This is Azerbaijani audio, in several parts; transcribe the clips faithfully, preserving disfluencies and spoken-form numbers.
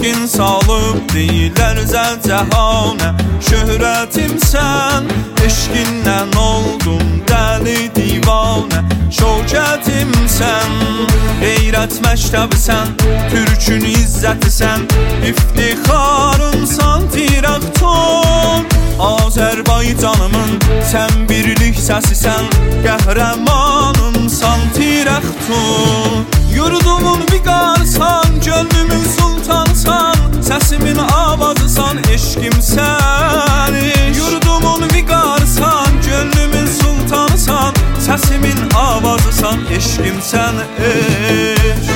eşkin salıb deyilərcə cəhanə. Şöhrətimsən, eşqindən oldum dəli divanə. Şövkətimsən, qeyrət məktəbisən, türkün izzətisən, iftixarımsan tiraktor. Azərbaycanımın sən birlik səsisən, qəhrəmanımsan tiraktor. Yurdumun viqarsan, gönlümün sultansan, səsimin avazısan, eşqimsən. Yurdumun viqarsan, gönlümün sultansan, səsimin avazısan, eşqimsən. Eşq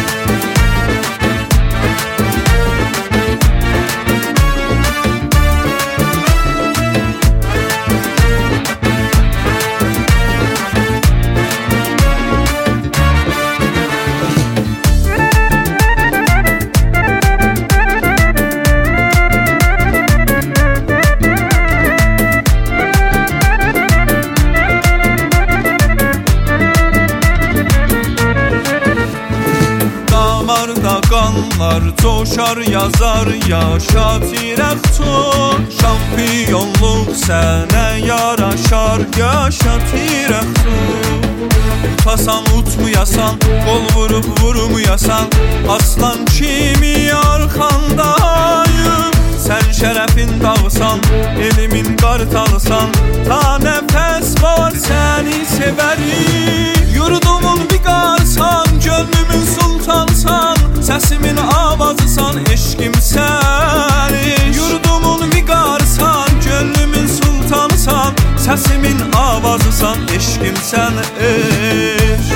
damarda qanlar coşar, yazar yaşa tiraktor. Şampiyonluq sənə yaraşar, yaşa tiraktor. Utasan utmayasan, qol vurub vurmayasan, aslan kimi arxandayım. Sən şərəfin dağısan, elimin qartalısan, ta nəfəs var səni sevərim. Yurdumun viqarsan, gönlümün sultansan, səsimin avazısan, eşqimsən. Yurdumun viqarsan, gönlümün sultansan, səsimin avazısan, eşqimsən. Eşq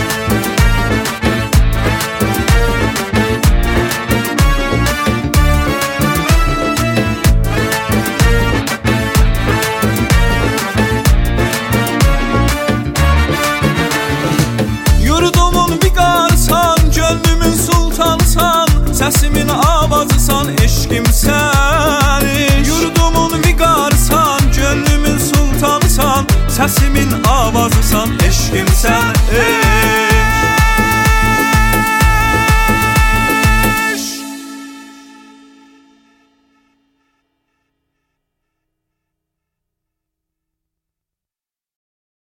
səsimin avazısan, eşqimsən. Yurdumun viqarsan, gönlümün sultansan, səsimin avazısan, eşqimsən.